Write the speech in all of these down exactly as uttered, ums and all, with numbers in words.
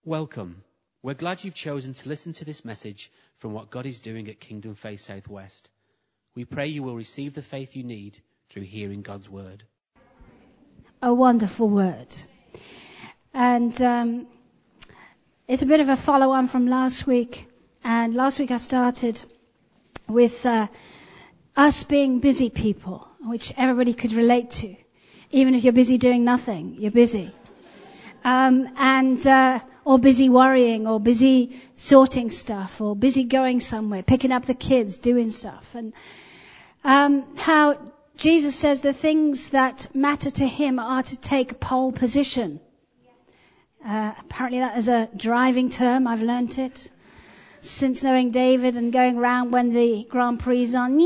Welcome. We're glad you've chosen to listen to this message from what God is doing at Kingdom Faith Southwest. We pray you will receive the faith you need through hearing God's word. A wonderful word. And um, it's a bit of a follow-on from last week. And last week I started with uh, us being busy people, which everybody could relate to. Even if you're busy doing nothing, you're busy. Um, and uh, or busy worrying, or busy sorting stuff, or busy going somewhere, picking up the kids, doing stuff. And um, how Jesus says the things that matter to him are to take pole position. Uh, apparently that is a driving term. I've learnt it since knowing David and going around when the Grand Prix is on.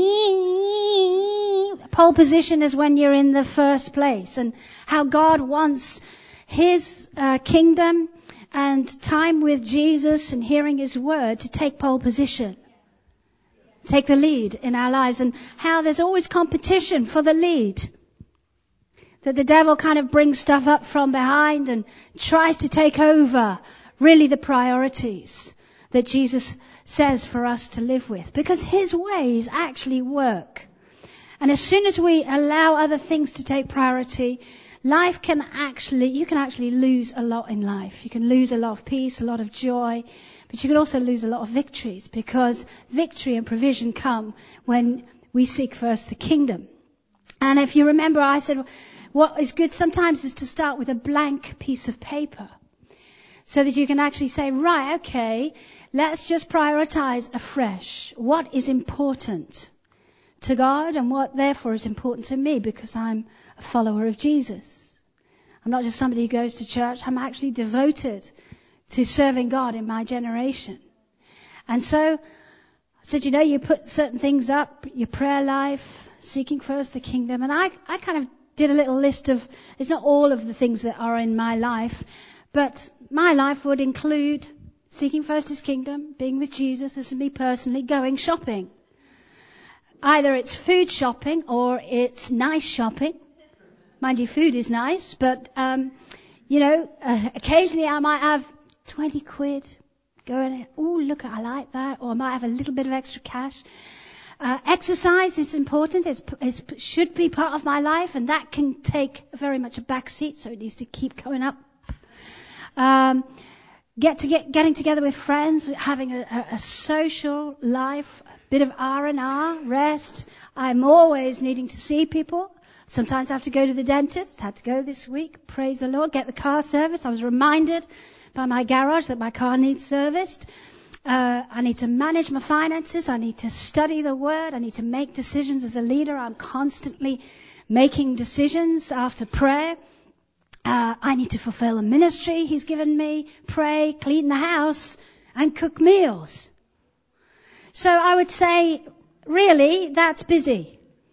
Pole position is when you're in the first place, and how God wants his uh, kingdom and time with Jesus and hearing his word to take pole position, take the lead in our lives, and how there's always competition for the lead. That the devil kind of brings stuff up from behind and tries to take over really the priorities that Jesus says for us to live with, because his ways actually work. And as soon as we allow other things to take priority, life can actually, you can actually lose a lot in life. You can lose a lot of peace, a lot of joy, but you can also lose a lot of victories, because victory and provision come when we seek first the kingdom. And if you remember, I said what is good sometimes is to start with a blank piece of paper, so that you can actually say, right, okay, let's just prioritize afresh what is important to God and what therefore is important to me, because I'm a follower of Jesus. I'm not just somebody who goes to church. I'm actually devoted to serving God in my generation. And so I said, you know, you put certain things up, your prayer life, seeking first the kingdom. And I, I kind of did a little list of, it's not all of the things that are in my life, but my life would include seeking first his kingdom, being with Jesus, this is me personally, going shopping. Either it's food shopping or it's nice shopping. Mind you, food is nice, but, um, you know, uh, occasionally I might have twenty quid going, oh, look, I like that. Or I might have a little bit of extra cash. Uh, exercise is important. It's, it's, should be part of my life, and that can take very much a back seat, so it needs to keep going up. Um, get to get, getting together with friends, having a, a, a social life, a bit of R and R, rest. I'm always needing to see people. Sometimes I have to go to the dentist. Had to go this week. Praise the Lord. Get the car serviced. I was reminded by my garage that my car needs serviced. Uh, I need to manage my finances. I need to study the word. I need to make decisions as a leader. I'm constantly making decisions after prayer. Uh, I need to fulfill the ministry he's given me, pray, clean the house, and cook meals. So I would say, really, that's busy.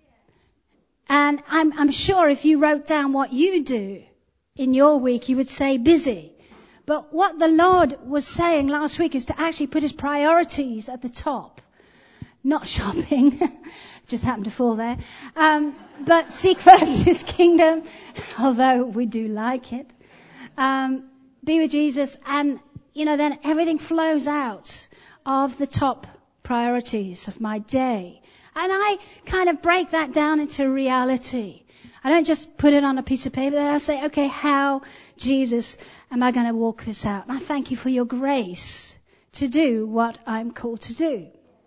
And I'm, I'm sure if you wrote down what you do in your week, you would say busy. But what the Lord was saying last week is to actually put his priorities at the top. Not shopping. Just happened to fall there. Um, but seek first his kingdom, although we do like it. Um, be with Jesus, and, you know, then everything flows out of the top priorities of my day. And I kind of break that down into reality. I don't just put it on a piece of paper. Then I say, okay, how, Jesus, am I going to walk this out? And I thank you for your grace to do what I'm called to do.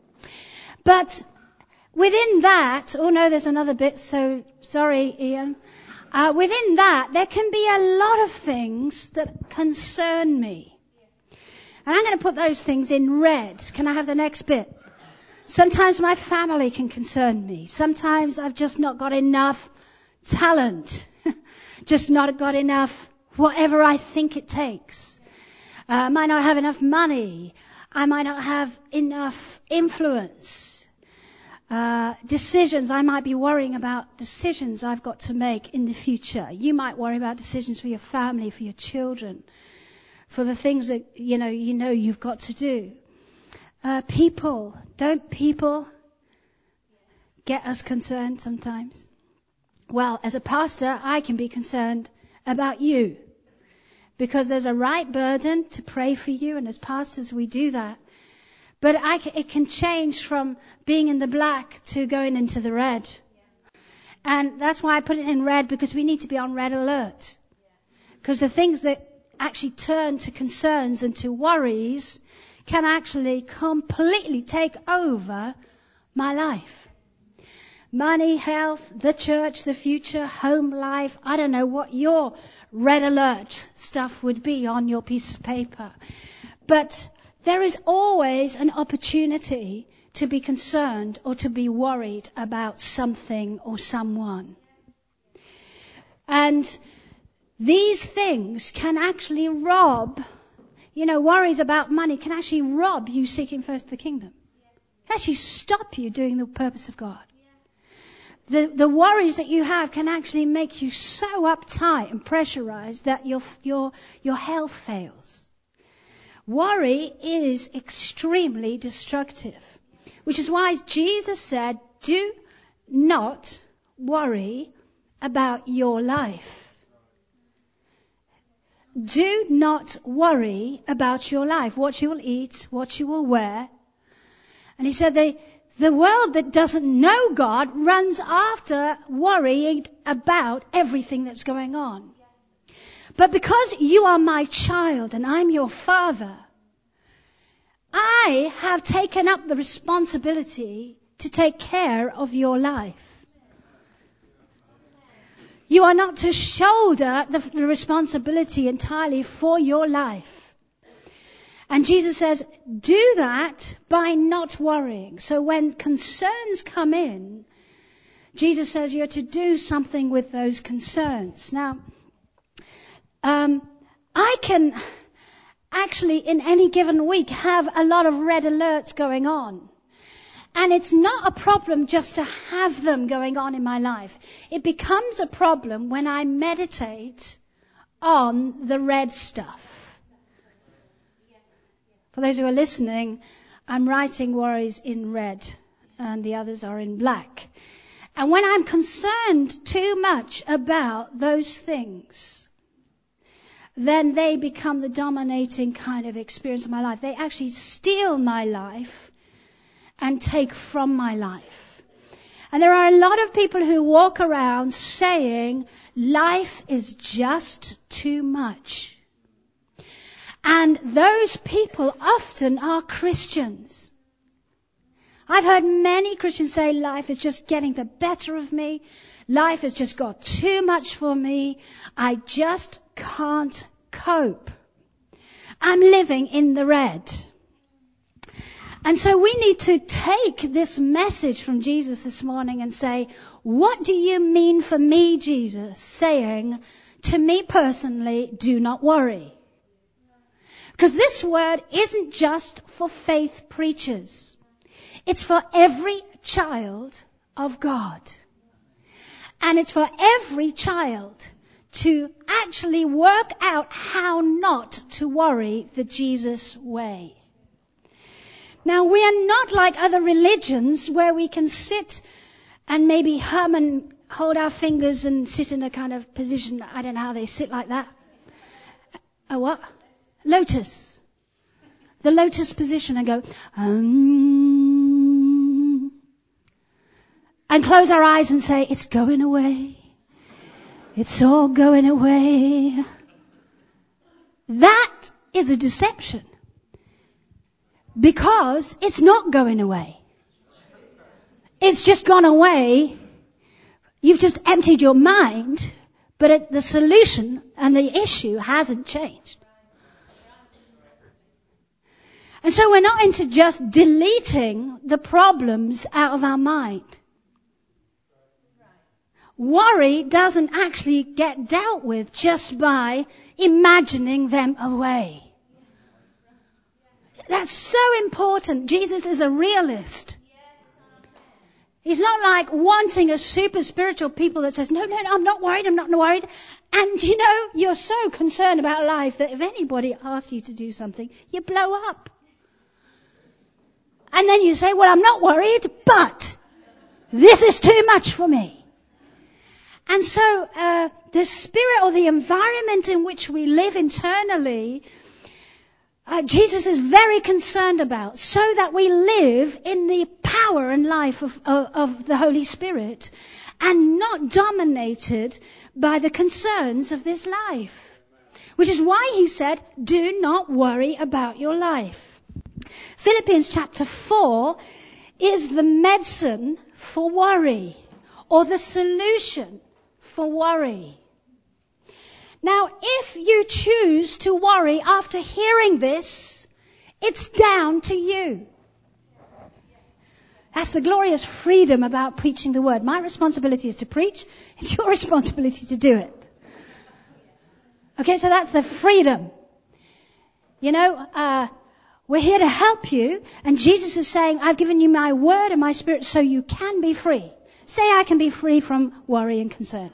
But within that, oh no, there's another bit, so sorry, Ian. Uh, within that, there can be a lot of things that concern me. And I'm going to put those things in red. Can I have the next bit? Sometimes my family can concern me. Sometimes I've just not got enough talent. Just not got enough whatever I think it takes. Uh, I might not have enough money. I might not have enough influence. Uh, decisions, I might be worrying about decisions I've got to make in the future. You might worry about decisions for your family, for your children, for the things that, you know, you know you've got to do. Uh, people, don't people get us concerned sometimes? Well, as a pastor, I can be concerned about you. because there's a right burden to pray for you, and as pastors we do that. But I, it can change from being in the black to going into the red. And that's why I put it in red, because we need to be on red alert. Because the things that actually turn to concerns and to worries can actually completely take over my life. Money, health, the church, the future, home life. I don't know what your red alert stuff would be on your piece of paper. But there is always an opportunity to be concerned or to be worried about something or someone. And these things can actually rob, you know, worries about money can actually rob you seeking first the kingdom. It can actually stop you doing the purpose of God. The, the worries that you have can actually make you so uptight and pressurized that your, your, your health fails. Worry is extremely destructive, which is why Jesus said, do not worry about your life. Do not worry about your life, what you will eat, what you will wear. And he said the, the world that doesn't know God runs after worrying about everything that's going on. But because you are my child and I'm your father, I have taken up the responsibility to take care of your life. You are not to shoulder the, the responsibility entirely for your life. And Jesus says, do that by not worrying. So when concerns come in, Jesus says you're to do something with those concerns. Now, um, I can actually in any given week have a lot of red alerts going on. And it's not a problem just to have them going on in my life. It becomes a problem when I meditate on the red stuff. For those who are listening, I'm writing worries in red and the others are in black. And when I'm concerned too much about those things, then they become the dominating kind of experience of my life. They actually steal my life and take from my life. And there are a lot of people who walk around saying, life is just too much. And those people often are Christians. I've heard many Christians say, life is just getting the better of me. Life has just got too much for me. I just can't cope. I'm living in the red. And so we need to take this message from Jesus this morning and say, what do you mean for me, Jesus, saying to me personally, do not worry? Because this word isn't just for faith preachers. It's for every child of God. And it's for every child to actually work out how not to worry the Jesus way. Now, we are not like other religions where we can sit and maybe hum and hold our fingers and sit in a kind of position. I don't know how they sit like that. A what? Lotus. The lotus position, and go, um, and close our eyes and say, it's going away. It's all going away. That is a deception. Because it's not going away. It's just gone away. You've just emptied your mind, but it, the solution and the issue hasn't changed. And so we're not into just deleting the problems out of our mind. Worry doesn't actually get dealt with just by imagining them away. That's so important. Jesus is a realist. He's not like wanting a super spiritual people that says, no, no, no, I'm not worried, I'm not worried. And you know, you're so concerned about life that if anybody asks you to do something, you blow up. And then you say, well, I'm not worried, but this is too much for me. And so uh, the spirit or the environment in which we live internally, uh, Jesus is very concerned about, so that we live in the power and life of, of, of the Holy Spirit and not dominated by the concerns of this life. Which is why he said, do not worry about your life. Philippians chapter four is the medicine for worry, or the solution for worry. Now, if you choose to worry after hearing this, it's down to you. That's the glorious freedom about preaching the word. My responsibility is to preach. It's your responsibility to do it. Okay, so that's the freedom. You know, uh, we're here to help you, and Jesus is saying, I've given you my word and my spirit so you can be free. Say, I can be free from worry and concern.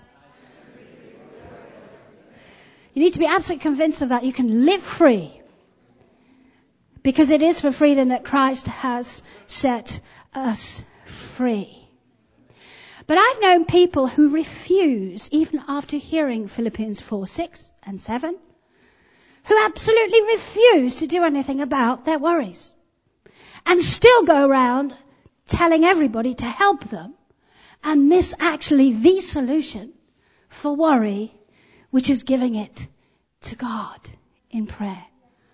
You need to be absolutely convinced of that. You can live free. Because it is for freedom that Christ has set us free. But I've known people who refuse, even after hearing Philippians four, six and seven, who absolutely refuse to do anything about their worries. And still go around telling everybody to help them and miss actually the solution for worry, which is giving it to God in prayer.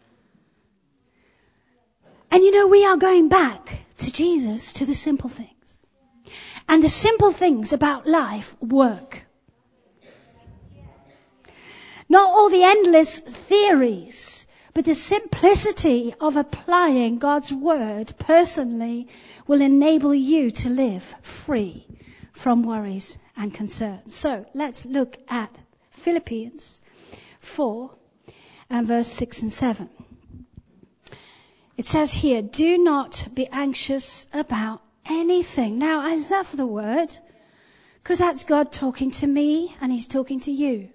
And you know, we are going back to Jesus, to the simple things. And the simple things about life work. Not all the endless theories, but the simplicity of applying God's word personally will enable you to live free from worries and concerns. So let's look at Philippians four and verse six and seven. It says here, do not be anxious about anything. Now, I love the word because that's God talking to me and he's talking to you.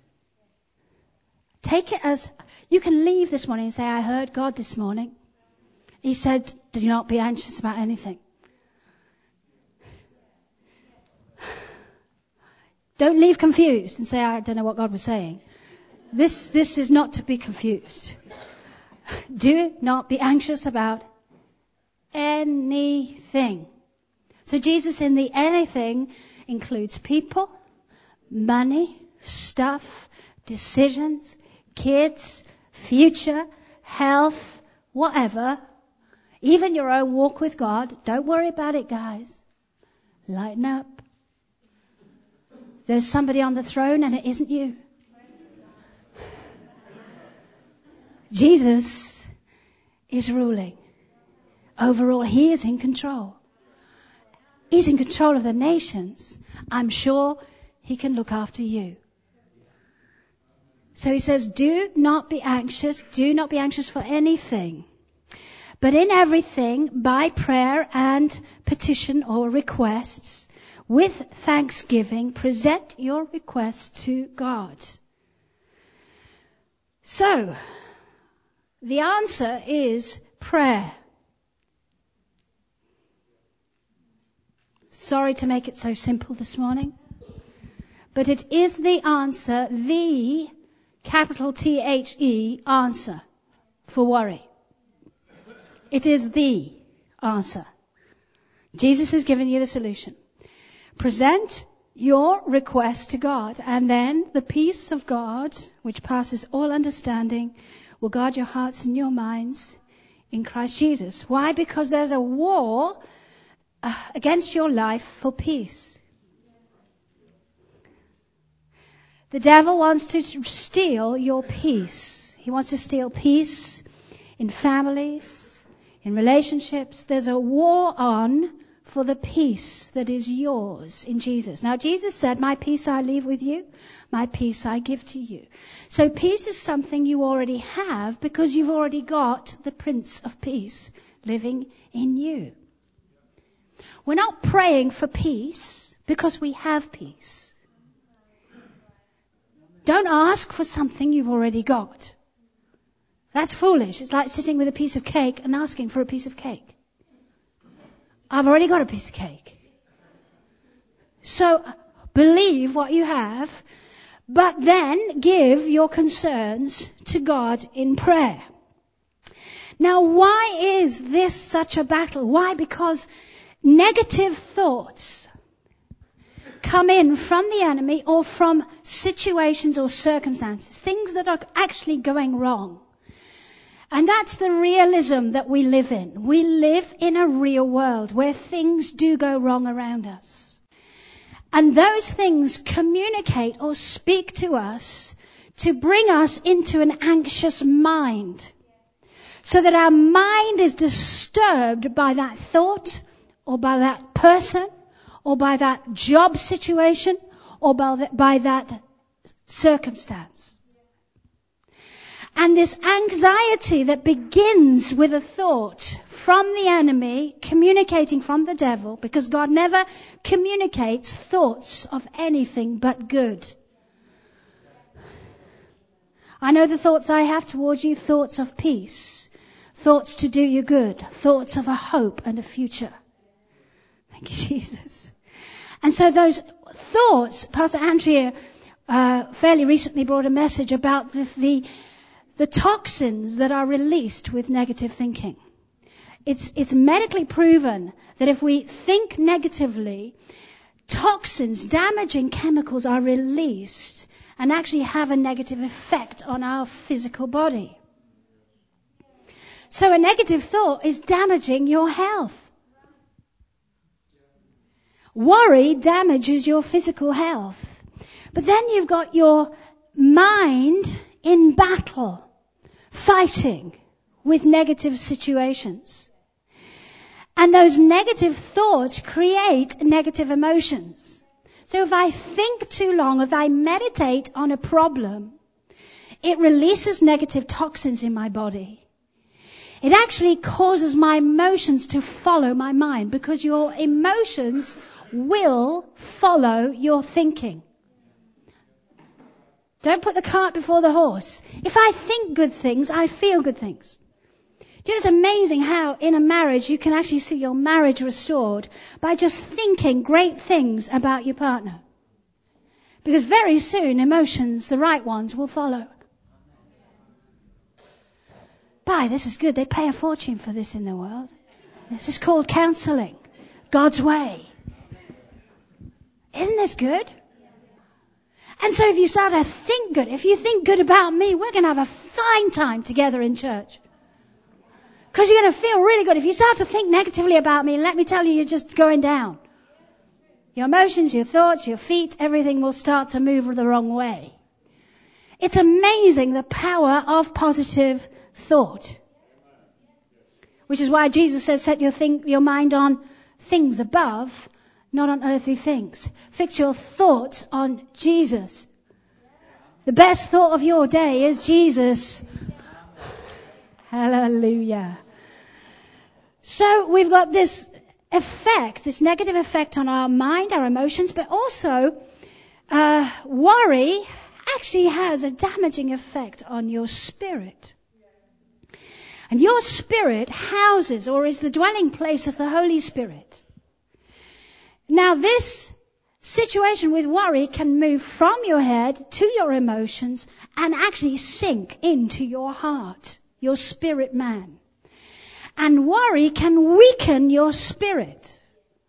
Take it as, you can leave this morning and say, I heard God this morning. He said, do not be anxious about anything. Don't leave confused and say, I don't know what God was saying. This, this is not to be confused. Do not be anxious about anything. So Jesus in the anything includes people, money, stuff, decisions, kids, future, health, whatever. Even your own walk with God. Don't worry about it, guys. Lighten up. There's somebody on the throne and it isn't you. Jesus is ruling. Overall, he is in control. He's in control of the nations. I'm sure he can look after you. So he says, do not be anxious. Do not be anxious for anything. But in everything, by prayer and petition or requests, with thanksgiving, present your requests to God. So, the answer is prayer. Sorry to make it so simple this morning, but it is the answer, the capital T H E answer for worry. It is the answer. Jesus has given you the solution. Present your request to God, and then the peace of God, which passes all understanding, will guard your hearts and your minds in Christ Jesus. Why? Because there's a war uh, against your life for peace. The devil wants to steal your peace. He wants to steal peace in families, in relationships. There's a war on for the peace that is yours in Jesus. Now, Jesus said, my peace I leave with you, my peace I give to you. So peace is something you already have because you've already got the Prince of Peace living in you. We're not praying for peace because we have peace. Don't ask for something you've already got. That's foolish. It's like sitting with a piece of cake and asking for a piece of cake. I've already got a piece of cake. So, believe what you have, but then give your concerns to God in prayer. Now, why is this such a battle? Why? Because negative thoughts come in from the enemy or from situations or circumstances, things that are actually going wrong. And that's the realism that we live in. We live in a real world where things do go wrong around us. And those things communicate or speak to us to bring us into an anxious mind, so that our mind is disturbed by that thought or by that person or by that job situation or by that, by that circumstance. And this anxiety that begins with a thought from the enemy, communicating from the devil, because God never communicates thoughts of anything but good. I know the thoughts I have towards you, thoughts of peace, thoughts to do you good, thoughts of a hope and a future. Thank you, Jesus. And so those thoughts, Pastor Andrea uh, fairly recently brought a message about the, the the toxins that are released with negative thinking. It's it's medically proven that if we think negatively, toxins, damaging chemicals are released and actually have a negative effect on our physical body. So a negative thought is damaging your health. Worry damages your physical health. But then you've got your mind in battle, fighting with negative situations. And those negative thoughts create negative emotions. So if I think too long, if I meditate on a problem, it releases negative toxins in my body. It actually causes my emotions to follow my mind, because your emotions will follow your thinking. Don't put the cart before the horse. If I think good things, I feel good things. Do you know, it's amazing how in a marriage you can actually see your marriage restored by just thinking great things about your partner. Because very soon emotions, the right ones, will follow. Bye, this is good. They pay a fortune for this in the world. This is called counseling. God's way. Isn't this good? And so if you start to think good, if you think good about me, we're going to have a fine time together in church. Because you're going to feel really good. If you start to think negatively about me, let me tell you, you're just going down. Your emotions, your thoughts, your feet, everything will start to move the wrong way. It's amazing the power of positive thought. Which is why Jesus says, set your think, your mind on things above, not on earthly things. Fix your thoughts on Jesus. The best thought of your day is Jesus. Hallelujah. So we've got this effect, this negative effect on our mind, our emotions, but also uh, worry actually has a damaging effect on your spirit. And your spirit houses or is the dwelling place of the Holy Spirit. Now this situation with worry can move from your head to your emotions and actually sink into your heart, your spirit man. And worry can weaken your spirit.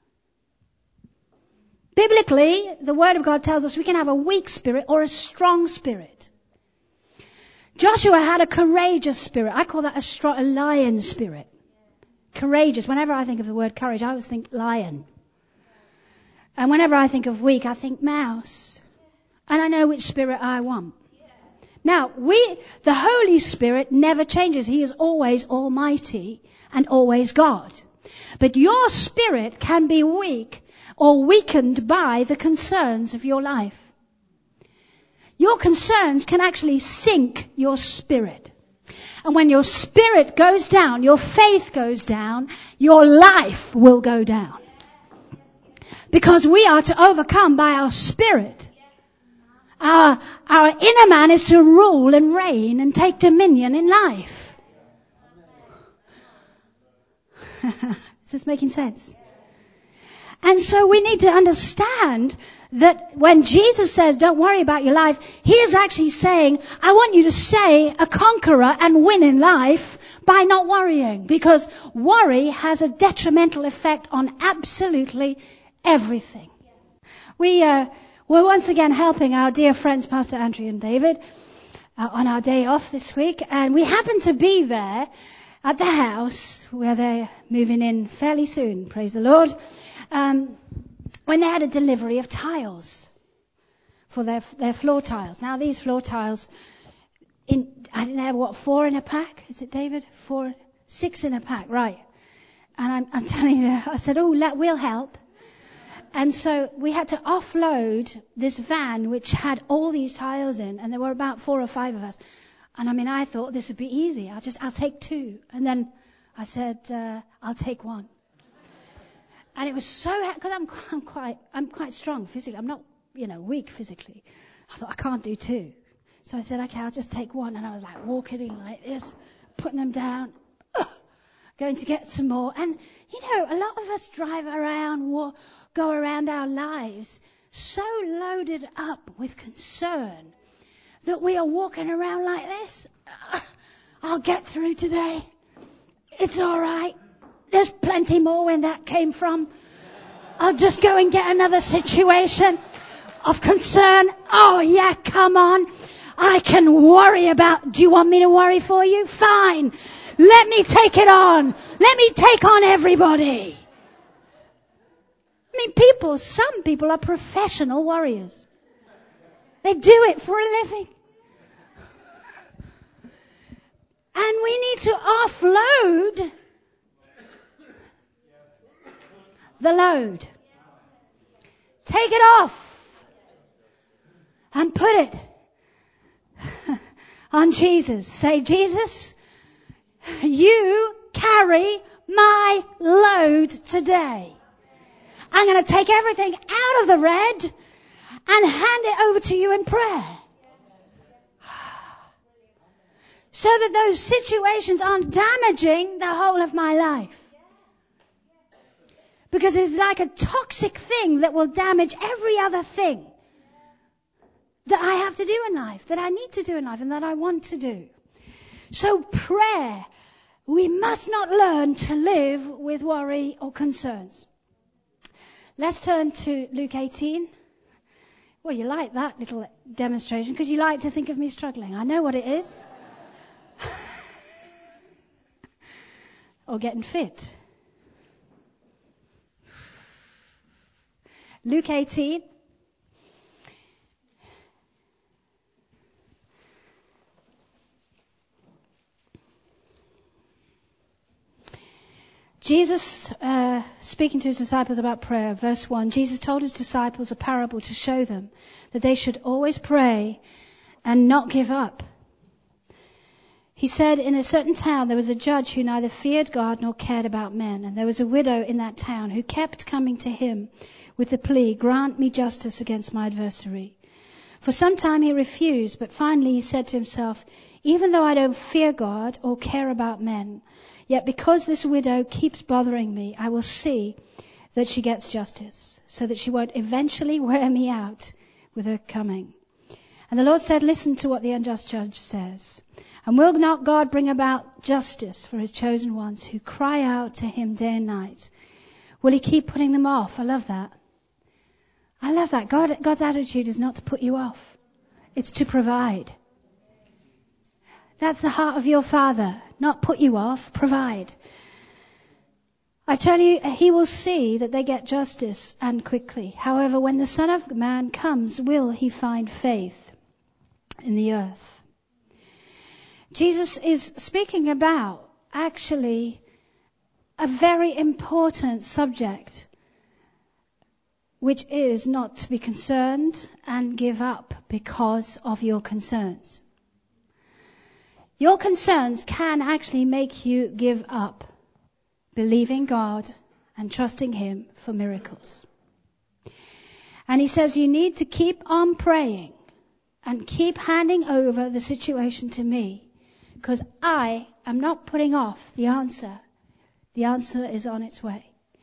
Biblically, the Word of God tells us we can have a weak spirit or a strong spirit. Joshua had a courageous spirit. I call that a, strong, a lion spirit. Courageous. Whenever I think of the word courage, I always think lion. And whenever I think of weak, I think mouse. And I know which spirit I want. Now, we, the Holy Spirit never changes. He is always almighty and always God. But your spirit can be weak or weakened by the concerns of your life. Your concerns can actually sink your spirit. And when your spirit goes down, your faith goes down, your life will go down. Because we are to overcome by our spirit. Our, our inner man is to rule and reign and take dominion in life. Is this making sense? And so we need to understand that when Jesus says, don't worry about your life, he is actually saying, I want you to stay a conqueror and win in life by not worrying. Because worry has a detrimental effect on absolutely everything. We uh, were once again helping our dear friends, Pastor Andrew and David, uh, on our day off this week. And we happened to be there at the house where they're moving in fairly soon, praise the Lord. Um, when they had a delivery of tiles for their their floor tiles. Now these floor tiles, in I think they're what, four in a pack? Is it, David? Four, six in a pack, right? And I'm, I'm telling you, I said, oh, let, we'll help. And so we had to offload this van which had all these tiles in, and there were about four or five of us. And I mean, I thought this would be easy. I'll just, I'll take two. And then I said, uh, I'll take one. And it was so, because I'm, I'm quite, I'm quite strong physically. I'm not, you know, weak physically. I thought, I can't do two. So I said, okay, I'll just take one. And I was like walking in like this, putting them down, uh, going to get some more. And, you know, a lot of us drive around, walk, go around our lives so loaded up with concern that we are walking around like this. Uh, I'll get through today. It's all right. There's plenty more where that came from. I'll just go and get another situation of concern. Oh, yeah, come on. I can worry about, do you want me to worry for you? Fine. Let me take it on. Let me take on everybody. I mean, people, some people are professional worriers. They do it for a living. And we need to offload the load. Take it off and put it on Jesus. Say, Jesus, you carry my load today. I'm going to take everything out of the red and hand it over to you in prayer. So that those situations aren't damaging the whole of my life. Because it's like a toxic thing that will damage every other thing that I have to do in life, that I need to do in life, and that I want to do. So prayer, we must not learn to live with worry or concerns. Let's turn to Luke eighteen. Well, you like that little demonstration because you like to think of me struggling. I know what it is. Or getting fit. Luke eighteen. Jesus, uh, speaking to his disciples about prayer, verse one, Jesus told his disciples a parable to show them that they should always pray and not give up. He said, in a certain town there was a judge who neither feared God nor cared about men, and there was a widow in that town who kept coming to him with the plea, grant me justice against my adversary. For some time he refused, but finally he said to himself, even though I don't fear God or care about men, yet because this widow keeps bothering me, I will see that she gets justice, so that she won't eventually wear me out with her coming. And the Lord said, listen to what the unjust judge says. And will not God bring about justice for his chosen ones who cry out to him day and night? Will he keep putting them off? I love that. I love that. God, God's attitude is not to put you off. It's to provide. That's the heart of your Father. Not put you off, provide. I tell you, he will see that they get justice and quickly. However, when the Son of Man comes, will he find faith in the earth? Jesus is speaking about actually a very important subject, which is not to be concerned and give up because of your concerns. Your concerns can actually make you give up believing God and trusting him for miracles. And he says you need to keep on praying and keep handing over the situation to me, because I am not putting off the answer. The answer is on its way.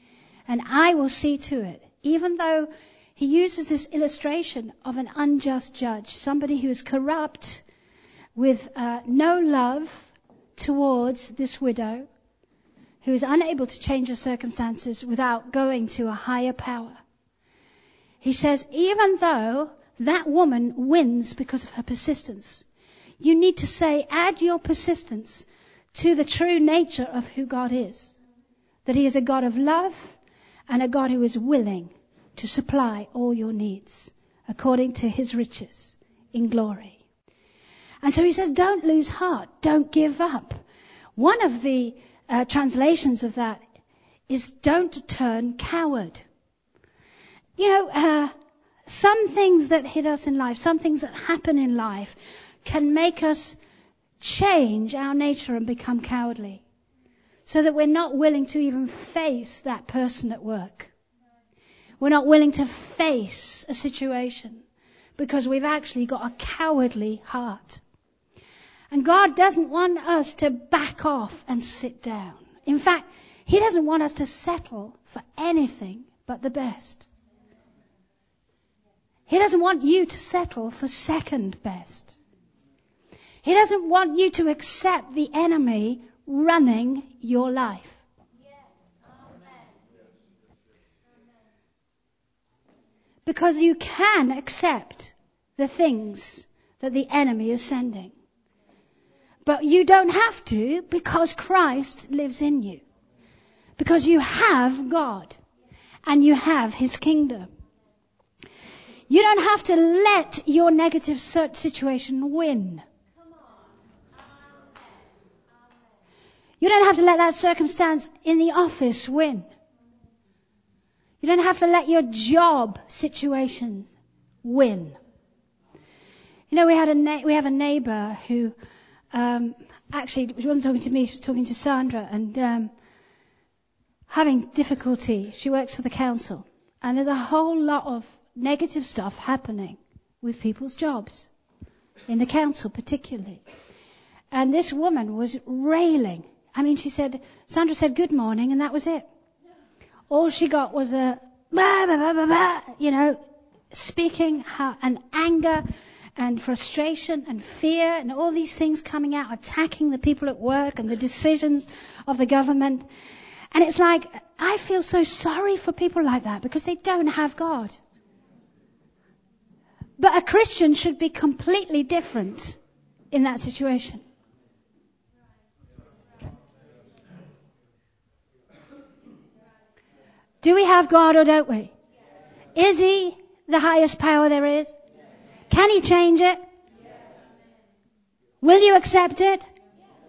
and I will see to it. Even though he uses this illustration of an unjust judge, somebody who is corrupt with uh, no love towards this widow, who is unable to change her circumstances without going to a higher power. He says, even though that woman wins because of her persistence, you need to say, add your persistence to the true nature of who God is. That he is a God of love and a God who is willing to supply all your needs according to his riches in glory. And so he says, don't lose heart. Don't give up. One of the uh, translations of that is don't turn coward. You know, uh, some things that hit us in life, some things that happen in life can make us change our nature and become cowardly. So that we're not willing to even face that person at work. We're not willing to face a situation because we've actually got a cowardly heart. And God doesn't want us to back off and sit down. In fact, he doesn't want us to settle for anything but the best. He doesn't want you to settle for second best. He doesn't want you to accept the enemy running your life. Because you can accept the things that the enemy is sending. But you don't have to, because Christ lives in you. Because you have God and you have his kingdom. You don't have to let your negative situation win. You don't have to let that circumstance in the office win. You don't have to let your job situation win. You know, we had a na- we have a neighbour who um, actually she wasn't talking to me; she was talking to Sandra, and um, having difficulty. She works for the council, and there's a whole lot of negative stuff happening with people's jobs in the council, particularly. And this woman was railing. I mean, she said, Sandra said good morning, and that was it. All she got was a, bah, bah, bah, bah, bah, you know, speaking her, and anger and frustration and fear and all these things coming out, attacking the people at work and the decisions of the government. And it's like, I feel so sorry for people like that because they don't have God. But a Christian should be completely different in that situation. Do we have God or don't we? Yes. Is he the highest power there is? Yes. Can he change it? Yes. Will you accept it? Yes.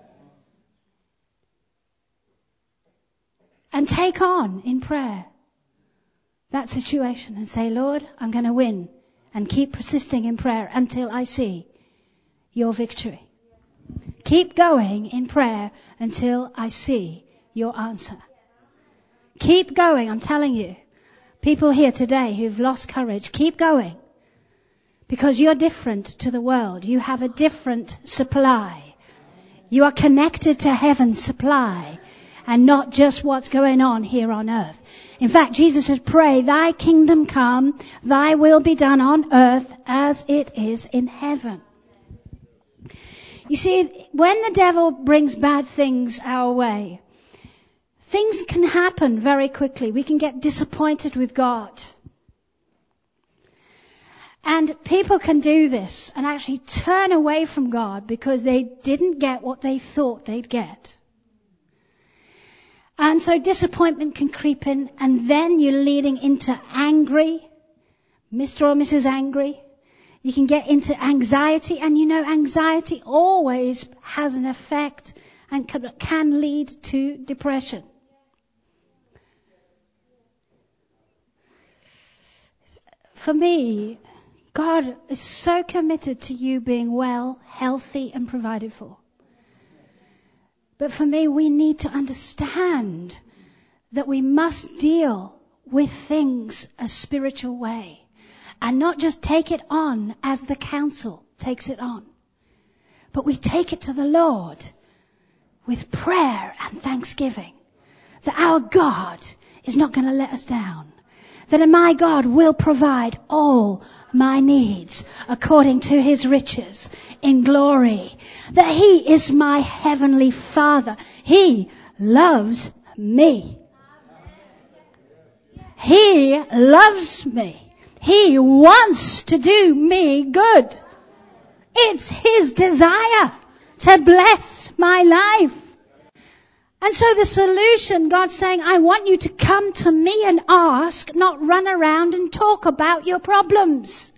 And take on in prayer that situation and say, Lord, I'm going to win, and keep persisting in prayer until I see your victory. Keep going in prayer until I see your answer. Keep going, I'm telling you. People here today who've lost courage, keep going. Because you're different to the world. You have a different supply. You are connected to heaven's supply and not just what's going on here on earth. In fact, Jesus said, pray, thy kingdom come, thy will be done on earth as it is in heaven. You see, when the devil brings bad things our way, things can happen very quickly. We can get disappointed with God. And people can do this and actually turn away from God because they didn't get what they thought they'd get. And so disappointment can creep in, and then you're leading into angry, Mister or Missus Angry. You can get into anxiety, and you know anxiety always has an effect and can lead to depression. For me, God is so committed to you being well, healthy, and provided for. But for me, we need to understand that we must deal with things a spiritual way and not just take it on as the council takes it on. But we take it to the Lord with prayer and thanksgiving that our God is not going to let us down. That my God will provide all my needs according to his riches in glory. That he is my heavenly Father. He loves me. He loves me. He wants to do me good. It's his desire to bless my life. And so the solution, God's saying, I want you to come to me and ask, not run around and talk about your problems.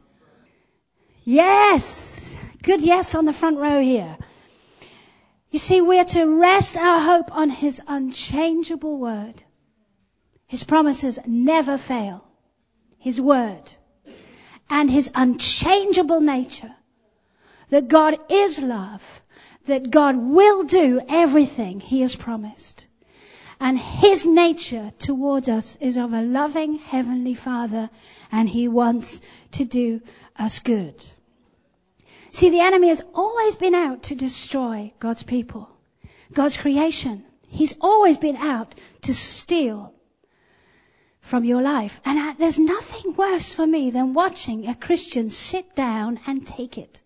Yes. Good yes on the front row here. You see, we're to rest our hope on his unchangeable word. His promises never fail. His word. And his unchangeable nature. That God is love. That God will do everything he has promised. And his nature towards us is of a loving heavenly Father. And he wants to do us good. See, the enemy has always been out to destroy God's people. God's creation. He's always been out to steal from your life. And I, there's nothing worse for me than watching a Christian sit down and take it.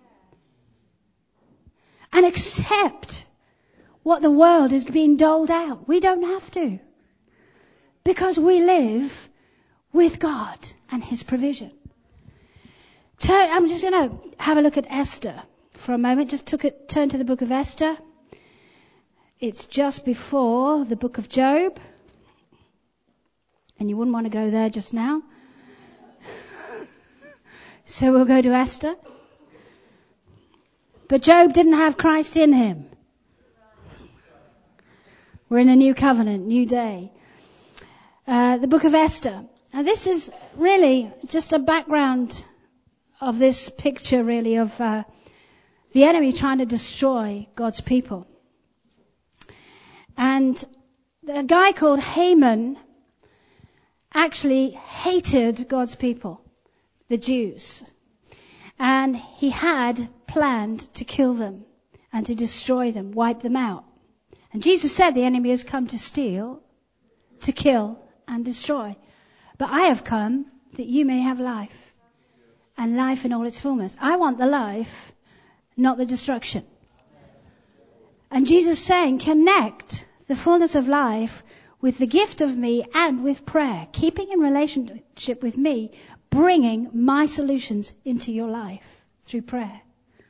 And accept what the world is being doled out. We don't have to. Because we live with God and his provision. Turn, I'm just going to have a look at Esther for a moment. Just took it, turn to the book of Esther. It's just before the book of Job. And you wouldn't want to go there just now. So we'll go to Esther. But Job didn't have Christ in him. We're in a new covenant, new day. Uh, the book of Esther. Now this is really just a background of this picture really of uh, the enemy trying to destroy God's people. And a guy called Haman actually hated God's people, the Jews. And he had planned to kill them and to destroy them, wipe them out. And Jesus said the enemy has come to steal, to kill and destroy. But I have come that you may have life, and life in all its fullness. I want the life, not the destruction. And Jesus saying, connect the fullness of life with the gift of me and with prayer, keeping in relationship with me, bringing my solutions into your life through prayer.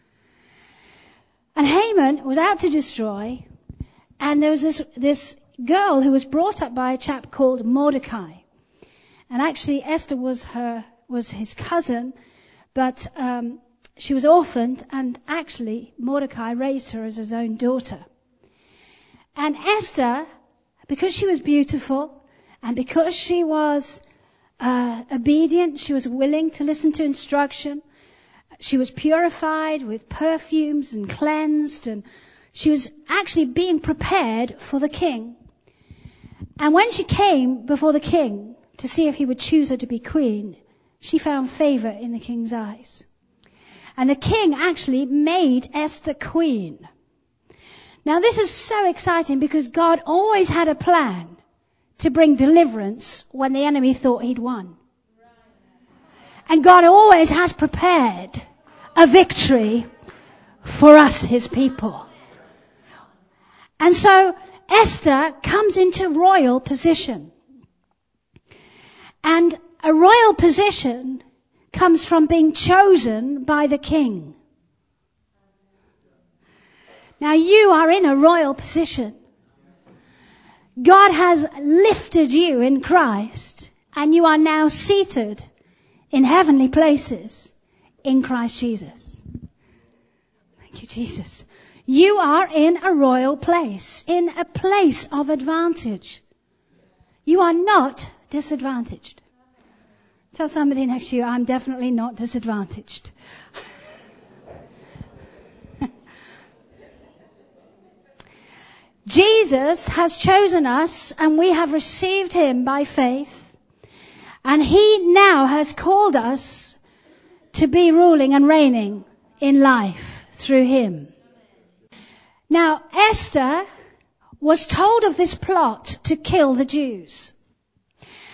And Haman was out to destroy, and there was this, this girl who was brought up by a chap called Mordecai. And actually Esther was her, was his cousin, but, um, she was orphaned, and actually Mordecai raised her as his own daughter. And Esther, because she was beautiful, and because she was uh, obedient, she was willing to listen to instruction, she was purified with perfumes and cleansed, and she was actually being prepared for the king. And when she came before the king to see if he would choose her to be queen, she found favor in the king's eyes. And the king actually made Esther queen. Now this is so exciting because God always had a plan to bring deliverance when the enemy thought he'd won. And God always has prepared a victory for us, his people. And so Esther comes into royal position. And a royal position comes from being chosen by the king. Now you are in a royal position. God has lifted you in Christ, and you are now seated in heavenly places in Christ Jesus. Thank you, Jesus. You are in a royal place, in a place of advantage. You are not disadvantaged. Tell somebody next to you, I'm definitely not disadvantaged. Jesus has chosen us, and we have received him by faith. And he now has called us to be ruling and reigning in life through him. Now, Esther was told of this plot to kill the Jews.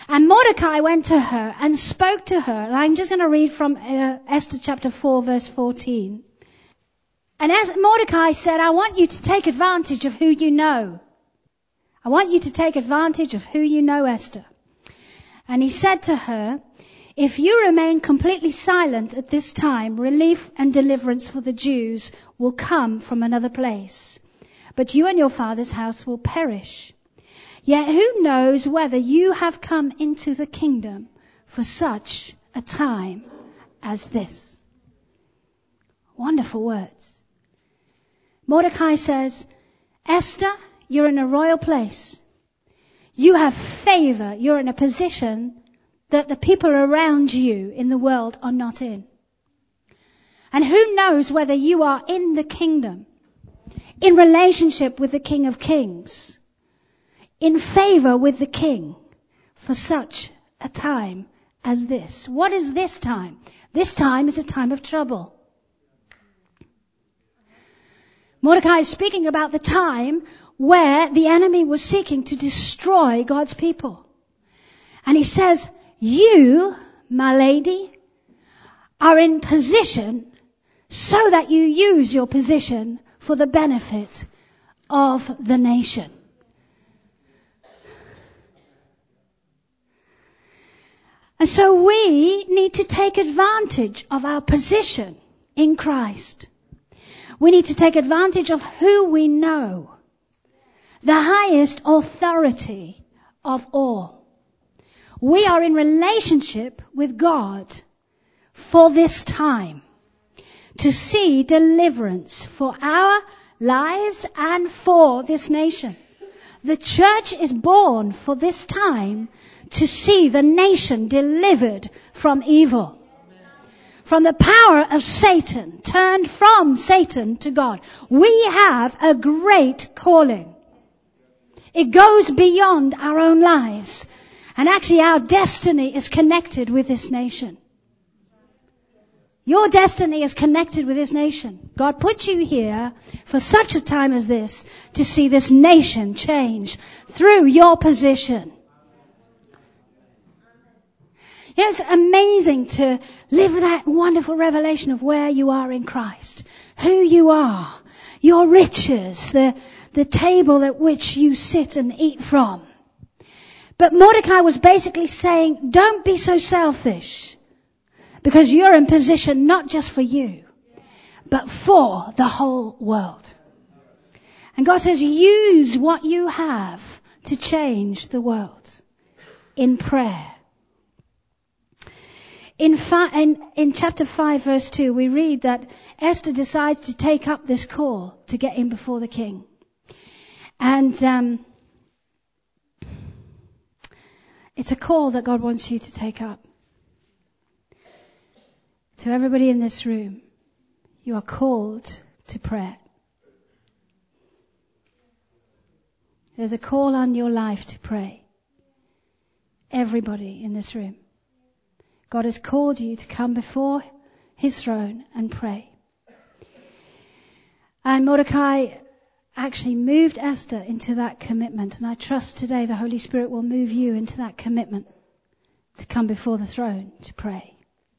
And Mordecai went to her and spoke to her. And I'm just going to read from uh, Esther chapter four, verse fourteen. And as Mordecai said, I want you to take advantage of who you know. I want you to take advantage of who you know, Esther. And he said to her, if you remain completely silent at this time, relief and deliverance for the Jews will come from another place. But you and your father's house will perish. Yet who knows whether you have come into the kingdom for such a time as this? Wonderful words. Mordecai says, Esther, you're in a royal place. You have favor. You're in a position that the people around you in the world are not in. And who knows whether you are in the kingdom, in relationship with the King of Kings, in favor with the King for such a time as this. What is this time? This time is a time of trouble. Mordecai is speaking about the time where the enemy was seeking to destroy God's people. And he says, you, my lady, are in position so that you use your position for the benefit of the nation. And so we need to take advantage of our position in Christ. We need to take advantage of who we know, the highest authority of all. We are in relationship with God for this time to see deliverance for our lives and for this nation. The church is born for this time to see the nation delivered from evil, from the power of Satan, turned from Satan to God. We have a great calling. It goes beyond our own lives. And actually our destiny is connected with this nation. Your destiny is connected with this nation. God put you here for such a time as this to see this nation change through your position. You know, it's amazing to live that wonderful revelation of where you are in Christ, who you are, your riches, the, the table at which you sit and eat from. But Mordecai was basically saying, don't be so selfish, because you're in position not just for you, but for the whole world. And God says, use what you have to change the world in prayer. In, fi- in, in chapter five, verse two, we read that Esther decides to take up this call to get in before the king. And um it's a call that God wants you to take up. To everybody in this room, you are called to prayer. There's a call on your life to pray. Everybody in this room. God has called you to come before His throne and pray. And Mordecai actually moved Esther into that commitment. And I trust today the Holy Spirit will move you into that commitment to come before the throne to pray.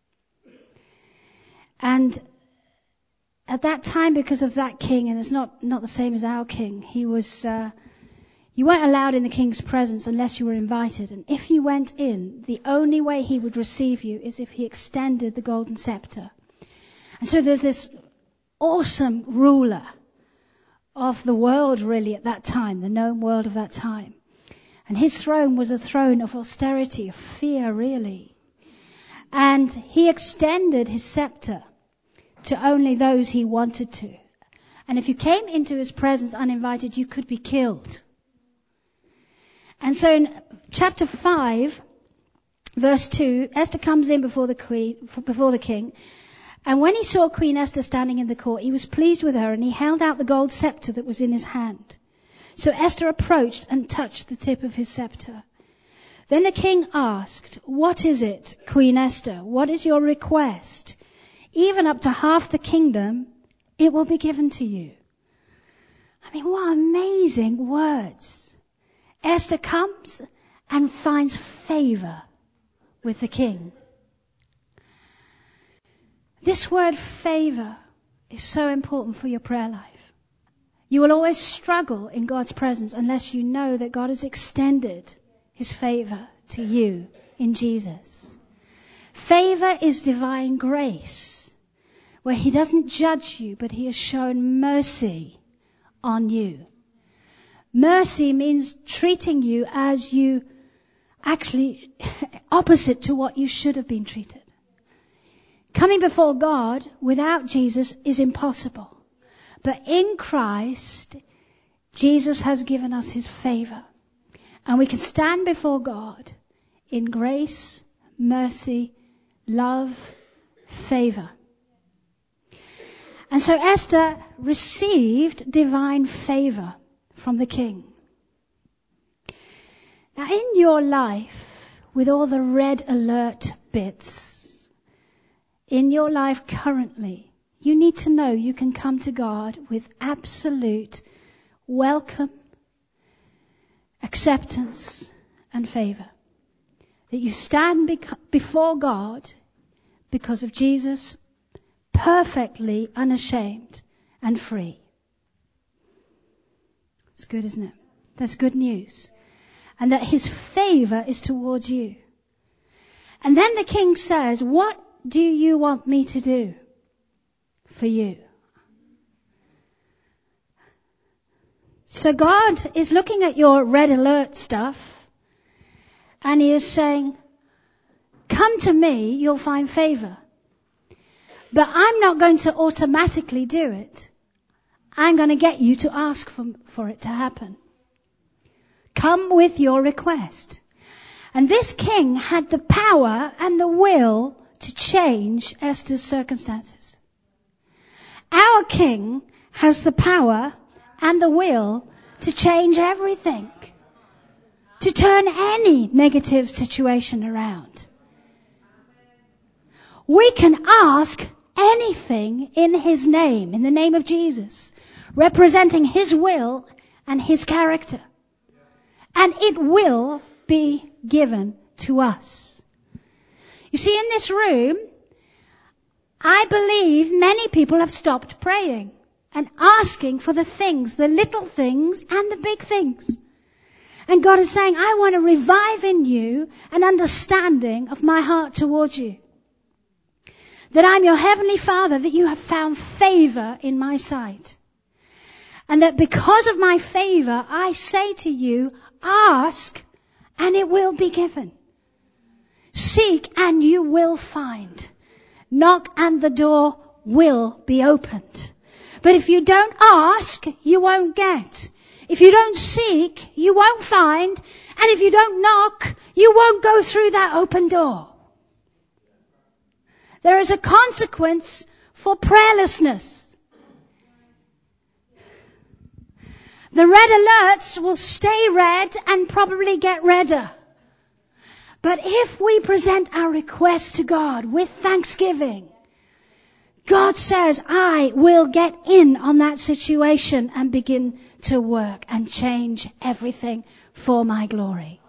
And at that time, because of that king, and it's not, not the same as our king, he was, uh, you weren't allowed in the king's presence unless you were invited. And if you went in, the only way he would receive you is if he extended the golden scepter. And so there's this awesome ruler of the world really at that time, the known world of that time. And his throne was a throne of austerity, of fear really. And he extended his scepter to only those he wanted to. And if you came into his presence uninvited, you could be killed. And so in chapter five, verse two, Esther comes in before the queen, before the king. And when he saw Queen Esther standing in the court, he was pleased with her, and he held out the gold scepter that was in his hand. So Esther approached and touched the tip of his scepter. Then the king asked, "What is it, Queen Esther? What is your request? Even up to half the kingdom, it will be given to you." I mean, what amazing words. Esther comes and finds favor with the king. This word favor is so important for your prayer life. You will always struggle in God's presence unless you know that God has extended his favor to you in Jesus. Favor is divine grace, where he doesn't judge you, but he has shown mercy on you. Mercy means treating you as you actually opposite to what you should have been treated. Coming before God without Jesus is impossible. But in Christ, Jesus has given us his favor. And we can stand before God in grace, mercy, love, favor. And so Esther received divine favor from the king. Now in your life, with all the red alert bits, in your life currently, you need to know you can come to God with absolute welcome, acceptance, and favor. That you stand bec- before God because of Jesus, perfectly unashamed and free. It's good, isn't it? That's good news. And that his favor is towards you. And then the king says, what do you want me to do for you? So God is looking at your red alert stuff and he is saying, come to me, you'll find favor. But I'm not going to automatically do it. I'm going to get you to ask for, for it to happen. Come with your request. And this king had the power and the will to change Esther's circumstances. Our king has the power and the will to change everything. To turn any negative situation around. We can ask anything in his name, in the name of Jesus, representing his will and his character. And it will be given to us. You see, in this room, I believe many people have stopped praying and asking for the things, the little things and the big things. And God is saying, I want to revive in you an understanding of my heart towards you. That I'm your heavenly Father, that you have found favor in my sight. And that because of my favor, I say to you, ask and it will be given. Seek and you will find. Knock and the door will be opened. But if you don't ask, you won't get. If you don't seek, you won't find. And if you don't knock, you won't go through that open door. There is a consequence for prayerlessness. The red alerts will stay red and probably get redder. But if we present our request to God with thanksgiving, God says, I will get in on that situation and begin to work and change everything for my glory.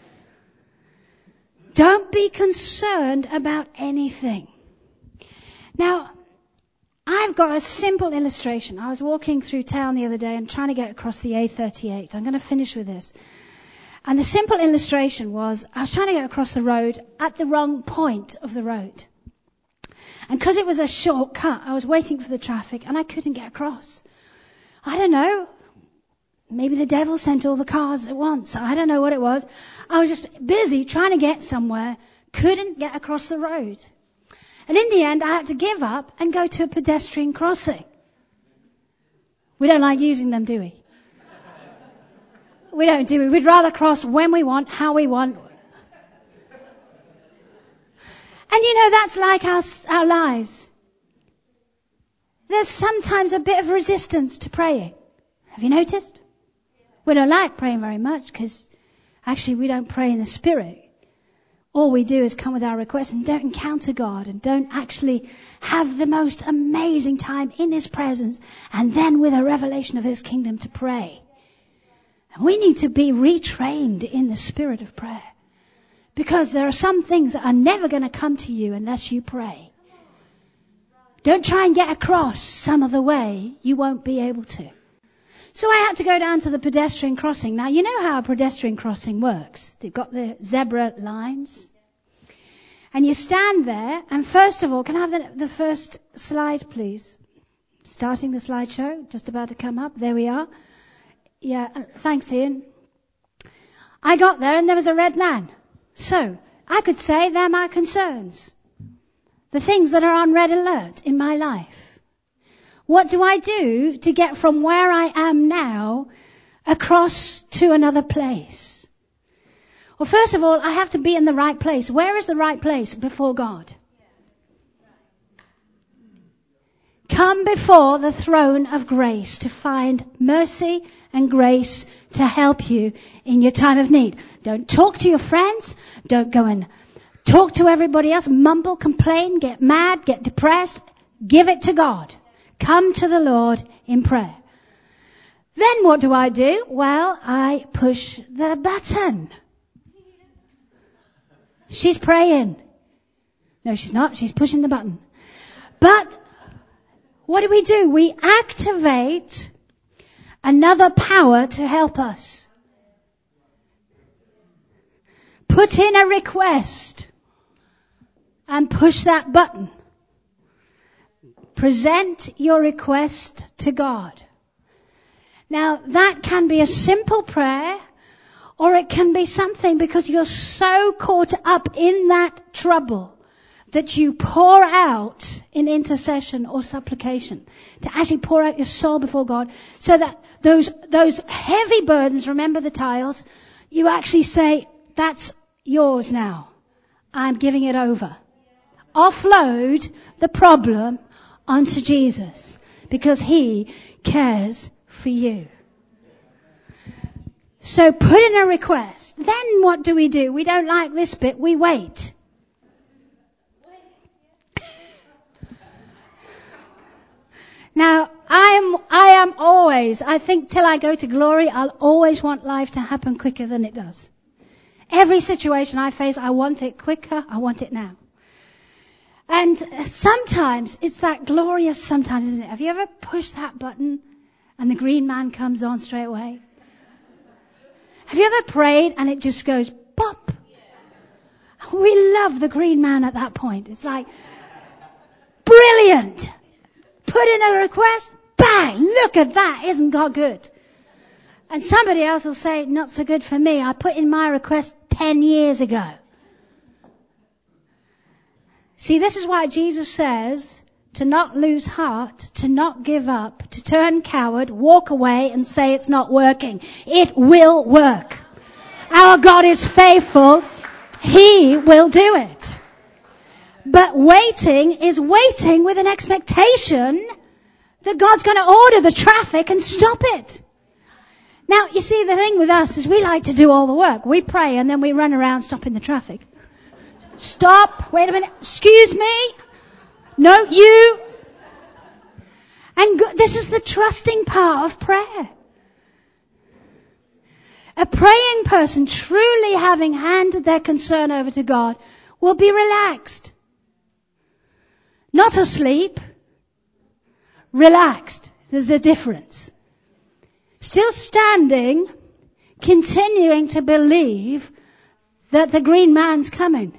Don't be concerned about anything. Now, I've got a simple illustration. I was walking through town the other day and trying to get across the A thirty-eight. I'm going to finish with this. And the simple illustration was, I was trying to get across the road at the wrong point of the road. And because it was a shortcut, I was waiting for the traffic and I couldn't get across. I don't know. Maybe the devil sent all the cars at once. I don't know what it was. I was just busy trying to get somewhere, couldn't get across the road. And in the end, I had to give up and go to a pedestrian crossing. We don't like using them, do we? We don't, do we? We'd rather cross when we want, how we want. And you know, that's like our, our lives. There's sometimes a bit of resistance to praying. Have you noticed? We don't like praying very much because actually we don't pray in the Spirit. All we do is come with our requests and don't encounter God and don't actually have the most amazing time in His presence and then with a revelation of His kingdom to pray. And we need to be retrained in the spirit of prayer. Because there are some things that are never going to come to you unless you pray. Don't try and get across some of the way. You won't be able to. So I had to go down to the pedestrian crossing. Now, you know how a pedestrian crossing works. They've got the zebra lines. And you stand there, and first of all, can I have the, the first slide, please? Starting the slideshow, just about to come up. There we are. Yeah, thanks, Ian. I got there, and there was a red man. So, I could say they're my concerns. The things that are on red alert in my life. What do I do to get from where I am now across to another place? Well, first of all, I have to be in the right place. Where is the right place? Before God. Come before the throne of grace to find mercy and grace to help you in your time of need. Don't talk to your friends. Don't go and talk to everybody else. Mumble, complain, get mad, get depressed. Give it to God. Come to the Lord in prayer. Then what do I do? Well, I push the button. She's praying. No, she's not. She's pushing the button. But what do we do? We activate another power to help us. Put in a request and push that button. Present your request to God. Now, that can be a simple prayer, or it can be something because you're so caught up in that trouble that you pour out in intercession or supplication, to actually pour out your soul before God, so that those those heavy burdens, remember the tiles, you actually say, that's yours now. I'm giving it over. Offload the problem onto Jesus, because He cares for you. So put in a request. Then what do we do? We don't like this bit. We wait. Now, I am, I am always, I think till I go to glory, I'll always want life to happen quicker than it does. Every situation I face, I want it quicker. I want it now. And sometimes it's that glorious sometimes, isn't it? Have you ever pushed that button and the green man comes on straight away? Have you ever prayed and it just goes pop? We love the green man at that point. It's like, brilliant. Put in a request, bang, look at that. Isn't God good? And somebody else will say, not so good for me. I put in my request ten years ago. See, this is why Jesus says to not lose heart, to not give up, to turn coward, walk away and say it's not working. It will work. Our God is faithful. He will do it. But waiting is waiting with an expectation that God's going to order the traffic and stop it. Now, you see, the thing with us is we like to do all the work. We pray and then we run around stopping the traffic. Stop. Wait a minute. Excuse me. No, you. And go- this is the trusting power of prayer. A praying person, truly having handed their concern over to God, will be relaxed. Not asleep. Relaxed. There's a difference. Still standing, continuing to believe that the green man's coming.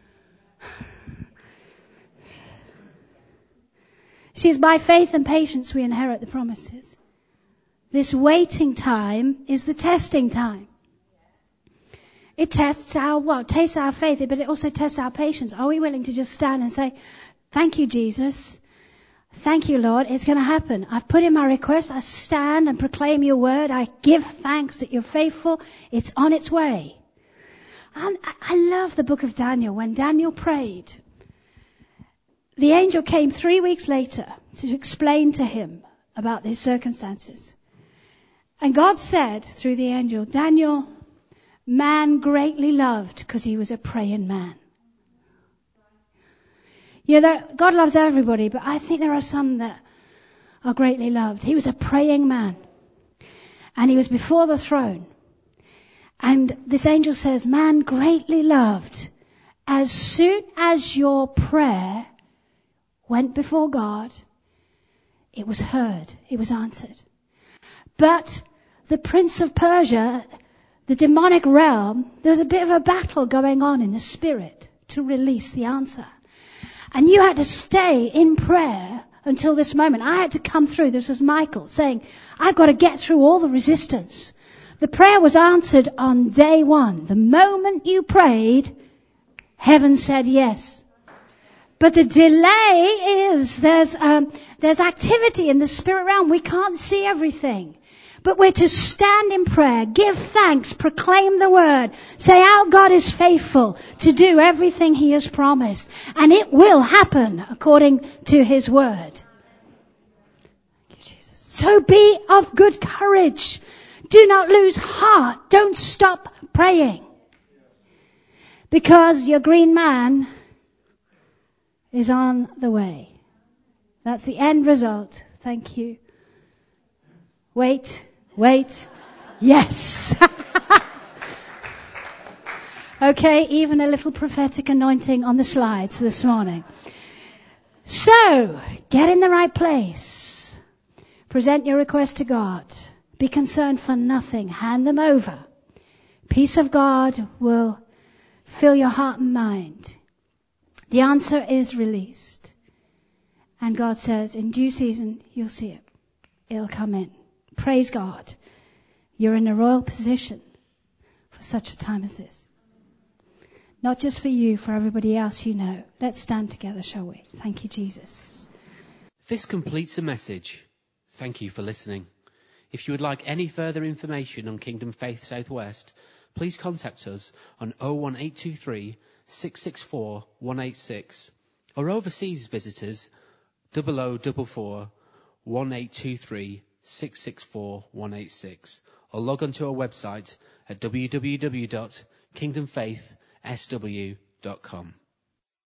See, it's by faith and patience we inherit the promises. This waiting time is the testing time. It tests our, well, tests our faith, but it also tests our patience. Are we willing to just stand and say, thank you, Jesus. Thank you, Lord. It's going to happen. I've put in my request. I stand and proclaim your word. I give thanks that you're faithful. It's on its way. And I love the book of Daniel. When Daniel prayed, the angel came three weeks later to explain to him about his circumstances. And God said through the angel, Daniel, man greatly loved because he was a praying man. You know, there, God loves everybody, but I think there are some that are greatly loved. He was a praying man. And he was before the throne. And this angel says, man greatly loved, as soon as your prayer went before God, it was heard, it was answered. But the prince of Persia, the demonic realm, there was a bit of a battle going on in the spirit to release the answer. And you had to stay in prayer until this moment. I had to come through. This was Michael saying, I've got to get through all the resistance. The prayer was answered on day one. The moment you prayed, heaven said yes. But the delay is there's um, there's activity in the spirit realm. We can't see everything. But we're to stand in prayer, give thanks, proclaim the word, say our God is faithful to do everything he has promised. And it will happen according to his word. Thank you, Jesus. So be of good courage. Do not lose heart. Don't stop praying. Because your green man is on the way. That's the end result. Thank you. Wait, wait. Yes. Okay, even a little prophetic anointing on the slides this morning. So, get in the right place. Present your request to God. Be concerned for nothing. Hand them over. Peace of God will fill your heart and mind. The answer is released. And God says, in due season, you'll see it. It'll come in. Praise God. You're in a royal position for such a time as this. Not just for you, for everybody else you know. Let's stand together, shall we? Thank you, Jesus. This completes the message. Thank you for listening. If you would like any further information on Kingdom Faith Southwest, please contact us on oh one eight two three, six six four, one eight six or overseas visitors double oh double four, one eight two three, six six four, one eight six or log on to our website at w w w dot kingdom faith s w dot com.